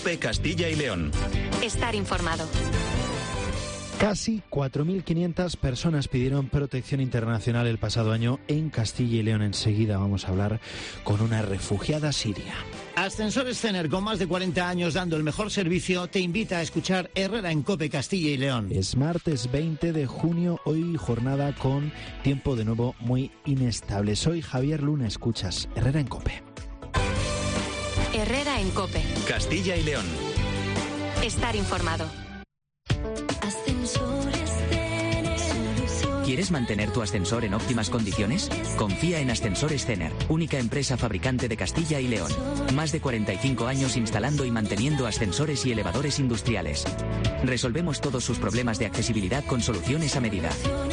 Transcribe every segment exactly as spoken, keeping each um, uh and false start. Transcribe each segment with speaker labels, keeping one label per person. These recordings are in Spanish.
Speaker 1: COPE Castilla y León.
Speaker 2: Estar informado.
Speaker 3: Casi cuatro mil quinientas personas pidieron protección internacional el pasado año en Castilla y León. Enseguida vamos a hablar con una refugiada siria.
Speaker 4: Ascensores Cener, con más de cuarenta años dando el mejor servicio, te invita a escuchar Herrera en COPE Castilla y León.
Speaker 3: Es martes veinte de junio, hoy jornada con tiempo de nuevo muy inestable. Soy Javier Luna, escuchas Herrera en COPE.
Speaker 2: Herrera en COPE.
Speaker 1: Castilla y León.
Speaker 2: Estar informado.
Speaker 5: ¿Quieres mantener tu ascensor en óptimas condiciones? Confía en Ascensores Cener, única empresa fabricante de Castilla y León. Más de cuarenta y cinco años instalando y manteniendo ascensores y elevadores industriales. Resolvemos todos sus problemas de accesibilidad con soluciones a medida.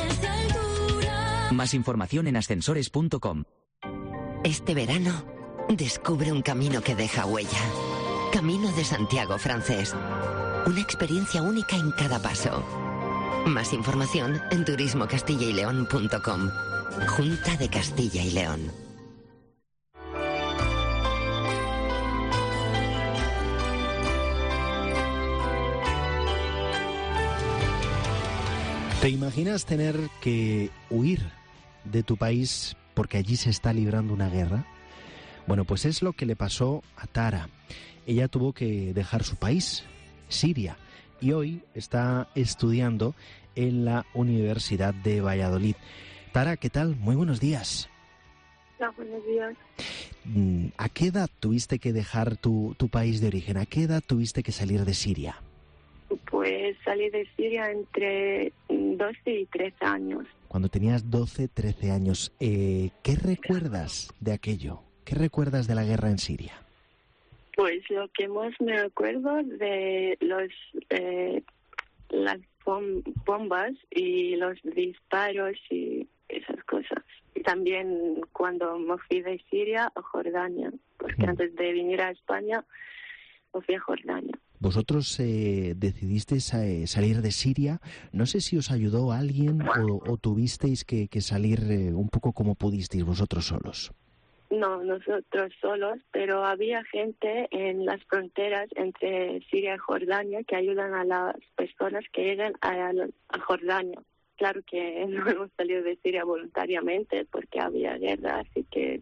Speaker 5: Más información en ascensores punto com.
Speaker 6: Este verano, descubre un camino que deja huella. Camino de Santiago francés. Una experiencia única en cada paso. Más información en turismo castilla y león punto com. Junta de Castilla y León.
Speaker 3: ¿Te imaginas tener que huir de tu país porque allí se está librando una guerra? Bueno, pues es lo que le pasó a Tara. Ella tuvo que dejar su país, Siria, y hoy está estudiando en la Universidad de Valladolid. Tara, ¿qué tal? Muy buenos días.
Speaker 7: Hola, buenos días.
Speaker 3: ¿A qué edad tuviste que dejar tu, tu país de origen? ¿A qué edad tuviste que salir de Siria?
Speaker 7: Pues salí de Siria entre doce y trece años.
Speaker 3: Cuando tenías doce, trece años, eh, ¿qué recuerdas de aquello? ¿Qué recuerdas de la guerra en Siria?
Speaker 7: Pues lo que más me acuerdo de los eh, las bom- bombas y los disparos y esas cosas. Y también cuando me fui de Siria a Jordania, porque mm. antes de venir a España me fui a Jordania.
Speaker 3: Vosotros eh, decidisteis eh, salir de Siria. No sé si os ayudó alguien o, o tuvisteis que, que salir eh, un poco como pudisteis vosotros solos.
Speaker 7: No, nosotros solos, pero había gente en las fronteras entre Siria y Jordania que ayudan a las personas que llegan a, a Jordania. Claro que no hemos salido de Siria voluntariamente porque había guerra, así que...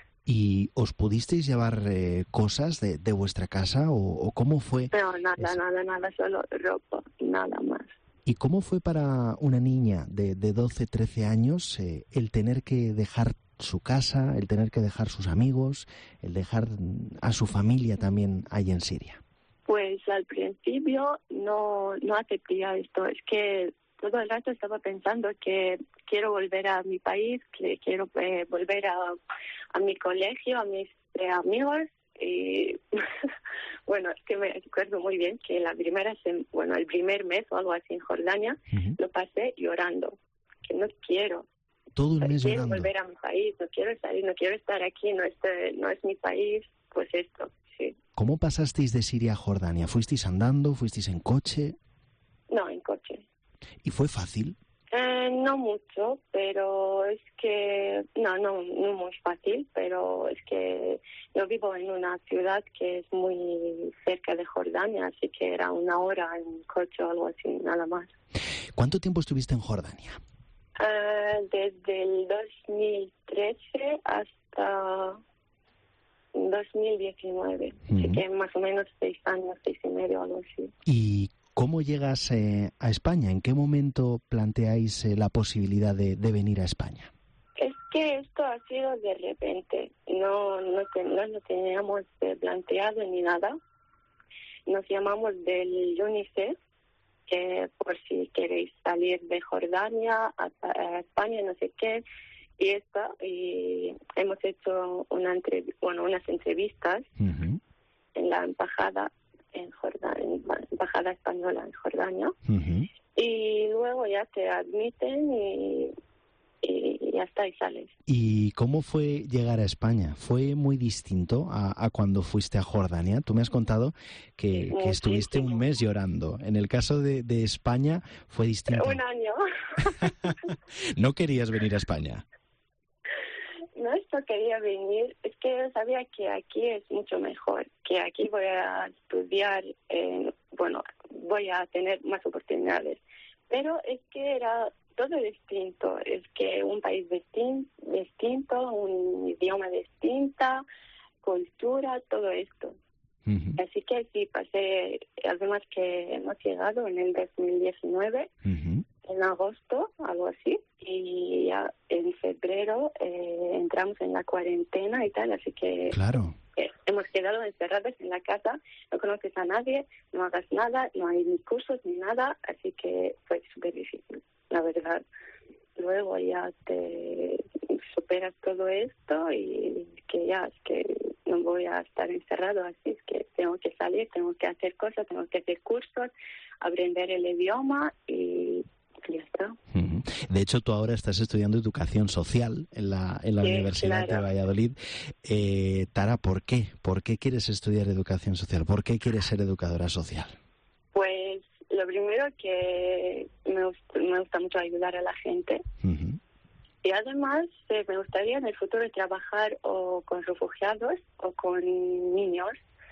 Speaker 3: ¿Y os pudisteis llevar eh, cosas de, de vuestra casa o, o cómo fue?
Speaker 7: No, nada,
Speaker 3: es...
Speaker 7: nada, nada, solo ropa, nada más.
Speaker 3: ¿Y cómo fue para una niña de, de doce, trece años eh, el tener que dejar su casa, el tener que dejar sus amigos, el dejar a su familia también ahí en Siria?
Speaker 7: Pues al principio no, no acepté esto. Es que todo el rato estaba pensando que quiero volver a mi país, que quiero eh, volver a, a mi colegio, a mis eh, amigos. Y bueno, es que me acuerdo muy bien que la primera sem- bueno, el primer mes o algo así en Jordania uh-huh. lo pasé llorando, que no quiero.
Speaker 3: Todo el mes
Speaker 7: quiero
Speaker 3: llorando.
Speaker 7: volver a mi país, no quiero salir, no quiero estar aquí, no es, no es mi país, pues esto, sí.
Speaker 3: ¿Cómo pasasteis de Siria a Jordania? ¿Fuisteis andando? ¿Fuisteis en coche?
Speaker 7: No, en coche.
Speaker 3: ¿Y fue fácil?
Speaker 7: Eh, no mucho, pero es que, no, no, no muy fácil, pero es que yo vivo en una ciudad que es muy cerca de Jordania, así que era una hora en coche o algo así, nada más.
Speaker 3: ¿Cuánto tiempo estuviste en Jordania?
Speaker 7: Uh, desde el dos mil trece hasta dos mil diecinueve, uh-huh. así que más o menos seis años, seis y medio, algo así.
Speaker 3: ¿Y cómo llegas eh, a España? ¿En qué momento planteáis eh, la posibilidad de, de venir a España?
Speaker 7: Es que esto ha sido de repente, no, no, te, no lo teníamos eh, planteado ni nada. Nos llamamos del UNICEF, que por si queréis salir de Jordania a, a España, no sé qué, y esto, y hemos hecho una entrev- bueno, unas entrevistas uh-huh. en la embajada en Jordania, en la embajada española en Jordania, uh-huh. y luego ya te admiten y, y ya está, y sales.
Speaker 3: ¿Y cómo fue llegar a España? ¿Fue muy distinto a, a cuando fuiste a Jordania? Tú me has contado que, que estuviste un mes llorando. En el caso de, de España, ¿fue distinto?
Speaker 7: Un año.
Speaker 3: ¿No querías venir a España?
Speaker 7: no esto quería venir, es que yo sabía que aquí es mucho mejor, que aquí voy a estudiar, eh, bueno, voy a tener más oportunidades. Pero es que era todo distinto, es que un país distin- distinto, un idioma distinta, cultura, todo esto. Uh-huh. Así que sí, pasé, además que hemos llegado en el dos mil diecinueve, uh-huh. en agosto, algo así, y ya en febrero eh, entramos en la cuarentena y tal, así que
Speaker 3: claro.
Speaker 7: eh, hemos quedado encerrados en la casa, no conoces a nadie, no hagas nada, no hay ni cursos ni nada, así que fue súper difícil, la verdad. Luego ya te superas todo esto y que ya, es que no voy a estar encerrado así, es que tengo que salir, tengo que hacer cosas, tengo que hacer cursos, aprender el idioma y ya está.
Speaker 3: De hecho, tú ahora estás estudiando educación social en la, en la
Speaker 7: sí,
Speaker 3: Universidad
Speaker 7: claro.
Speaker 3: de Valladolid. Eh, Tara, ¿por qué? ¿Por qué quieres estudiar educación social? ¿Por qué quieres ser educadora social?
Speaker 7: Pues lo primero que me gusta, me gusta mucho ayudar a la gente. Uh-huh. Y además eh, me gustaría en el futuro trabajar o con refugiados o con niños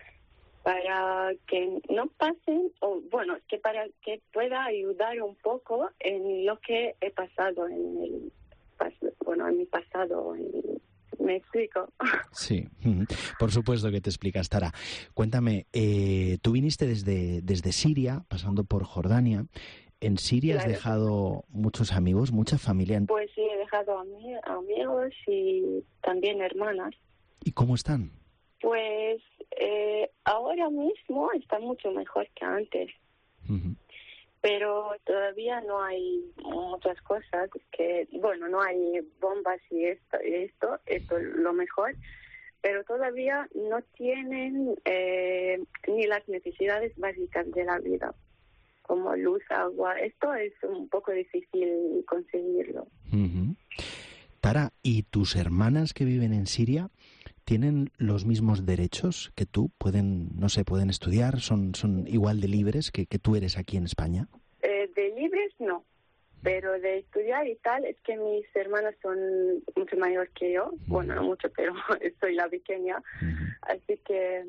Speaker 7: para que no pasen, o bueno, que para que pueda ayudar un poco en lo que he pasado en el bueno en mi pasado. En, ¿me explico?
Speaker 3: Sí, por supuesto que te explicas, Tara. Cuéntame, eh, tú viniste desde, desde Siria, pasando por Jordania. ¿En Siria claro. has dejado muchos amigos, mucha familia?
Speaker 7: Pues sí, he dejado ami- amigos y también hermanas.
Speaker 3: ¿Y cómo están?
Speaker 7: Pues eh, ahora mismo está mucho mejor que antes. Uh-huh. Pero todavía no hay muchas cosas que, bueno, no hay bombas y esto, y esto, esto es lo mejor, pero todavía no tienen eh, ni las necesidades básicas de la vida, como luz, agua. Esto es un poco difícil conseguirlo.
Speaker 3: Uh-huh. Tara, ¿y tus hermanas que viven en Siria tienen los mismos derechos que tú? ¿Pueden, no sé, pueden estudiar? ¿Son, son igual de libres que, que tú eres aquí en España?
Speaker 7: Eh, de libres no, pero de estudiar y tal, es que mis hermanas son mucho mayor que yo. Uh-huh. Bueno, no mucho, pero soy la pequeña. Uh-huh. Así que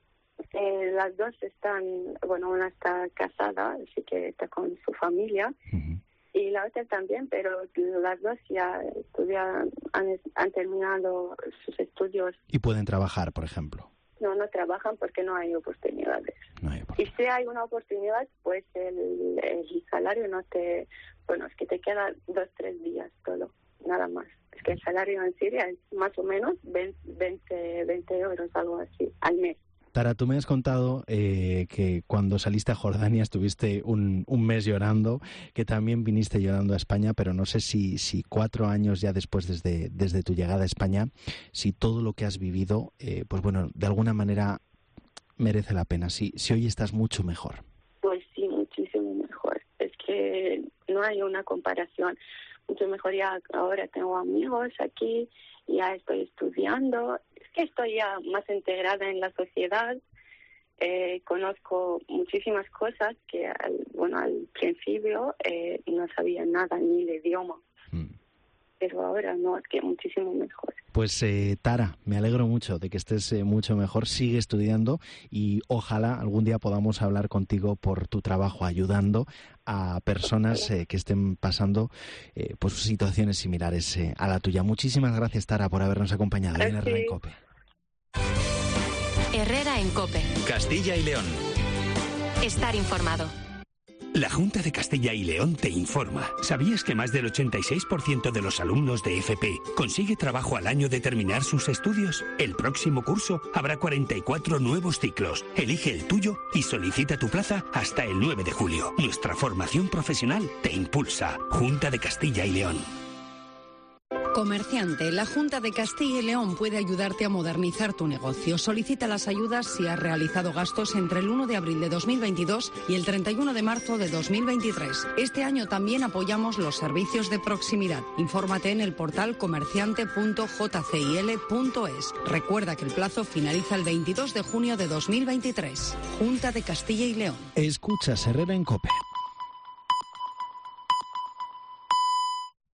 Speaker 7: eh, las dos están, bueno, una está casada, así que está con su familia. Uh-huh. Y la otra también, pero las dos ya estudian, han, han terminado sus estudios.
Speaker 3: ¿Y pueden trabajar, por ejemplo?
Speaker 7: No, no trabajan porque no hay oportunidades.
Speaker 3: No hay oportunidades.
Speaker 7: Y si hay una oportunidad, pues el, el salario no te... Bueno, es que te queda dos, tres días todo, nada más. Es que el salario en Siria es más o menos veinte, veinte euros, algo así, al mes.
Speaker 3: Tara, tú me has contado eh, que cuando saliste a Jordania estuviste un, un mes llorando, que también viniste llorando a España, pero no sé si, si cuatro años ya después desde, desde tu llegada a España, si todo lo que has vivido, eh, pues bueno, de alguna manera merece la pena, si, si hoy estás mucho mejor.
Speaker 7: Pues sí, muchísimo mejor. Es que no hay una comparación. Mucho mejor ya ahora tengo amigos aquí, ya estoy estudiando. Es que estoy ya más integrada en la sociedad, eh, conozco muchísimas cosas que al, bueno, al principio eh, no sabía nada ni el idioma, mm. pero ahora no, es que muchísimo mejor.
Speaker 3: Pues eh, Tara, me alegro mucho de que estés eh, mucho mejor, sigue estudiando y ojalá algún día podamos hablar contigo por tu trabajo ayudando a personas eh, que estén pasando eh, pues situaciones similares eh, a la tuya. Muchísimas gracias, Tara, por habernos acompañado en Herrera en COPE.
Speaker 2: Herrera en COPE.
Speaker 1: Castilla y León.
Speaker 2: Estar informado.
Speaker 8: La Junta de Castilla y León te informa. ¿Sabías que más del ochenta y seis por ciento de los alumnos de F P consigue trabajo al año de terminar sus estudios? El próximo curso habrá cuarenta y cuatro nuevos ciclos. Elige el tuyo y solicita tu plaza hasta el nueve de julio. Nuestra formación profesional te impulsa. Junta de Castilla y León.
Speaker 9: Comerciante, la Junta de Castilla y León puede ayudarte a modernizar tu negocio. Solicita las ayudas si has realizado gastos entre el uno de abril de dos mil veintidós y el treinta y uno de marzo de dos mil veintitrés. Este año también apoyamos los servicios de proximidad. Infórmate en el portal comerciante punto j c i l punto es. Recuerda que el plazo finaliza el veintidós de junio de dos mil veintitrés. Junta de Castilla y León.
Speaker 3: Escuchas Herrera en COPE.